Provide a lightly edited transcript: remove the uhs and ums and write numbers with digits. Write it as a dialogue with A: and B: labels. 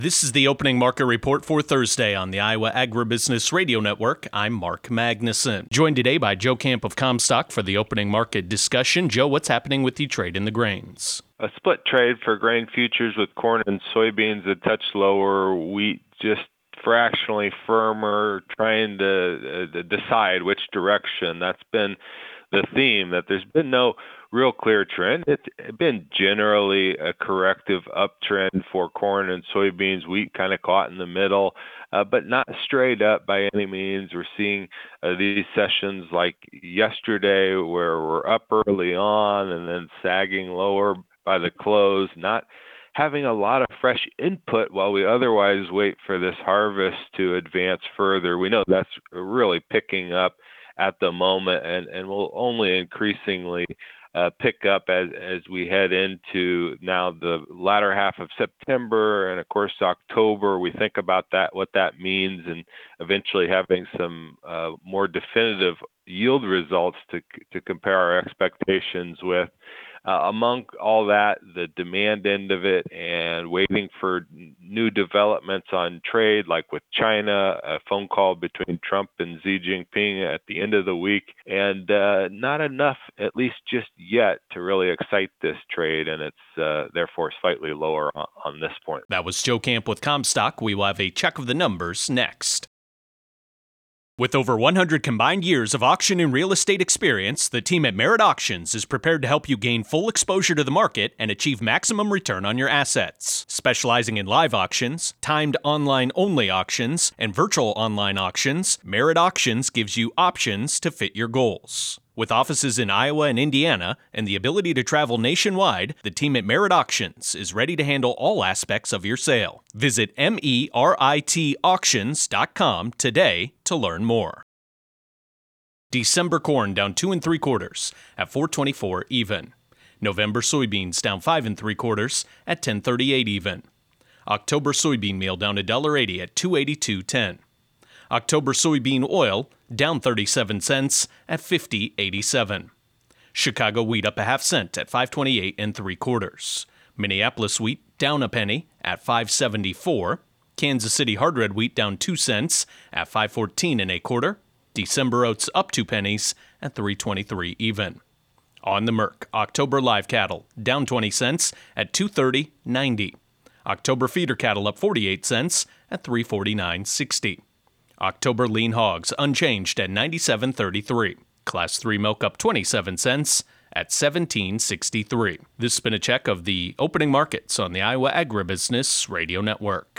A: This is the opening market report for Thursday on the Iowa Agribusiness Radio Network. I'm Mark Magnuson. Joined today by Joe Camp of Comstock for the opening market discussion. Joe, what's happening with the trade in the grains?
B: A split trade for grain futures with corn and soybeans a touch lower, wheat just fractionally firmer, trying to decide which direction. That's been the theme, that there's been no real clear trend. It's been generally a corrective uptrend for corn and soybeans. Wheat kind of caught in the middle, but not straight up by any means. We're seeing these sessions like yesterday where we're up early on and then sagging lower by the close, not having a lot of fresh input while we otherwise wait for this harvest to advance further. We know that's really picking up at the moment and will only increasingly pick up as we head into now the latter half of September and of course October. We think about that, what that means, and eventually having some more definitive yield results to compare our expectations with. Among all that, the demand end of it and waiting for new developments on trade, like with China, a phone call between Trump and Xi Jinping at the end of the week, and not enough, at least just yet, to really excite this trade, and it's therefore slightly lower on this point.
A: That was Joe Camp with Comstock. We will have a check of the numbers next. With over 100 combined years of auction and real estate experience, the team at Merit Auctions is prepared to help you gain full exposure to the market and achieve maximum return on your assets. Specializing in live auctions, timed online-only auctions, and virtual online auctions, Merit Auctions gives you options to fit your goals. With offices in Iowa and Indiana and the ability to travel nationwide, the team at Merit Auctions is ready to handle all aspects of your sale. Visit meritauctions.com today to learn more. December corn down 2 3/4 at $4.24 even. November soybeans down 5 3/4 at $10.38 even. October soybean meal down $1.80 at $2.8210. October soybean oil down 37 cents at $50.87. Chicago wheat up a half cent at $5.28 3/4. Minneapolis wheat down a penny at $5.74. Kansas City hard red wheat down 2 cents at $5.14 1/4. December oats up 2 pennies at $3.23 even. On the Merc, October live cattle down 20 cents at $230.90. October feeder cattle up 48 cents at $349.60. October lean hogs unchanged at $97.33. Class 3 milk up 27 cents at $17.63. This has been a check of the opening markets on the Iowa Agribusiness Radio Network.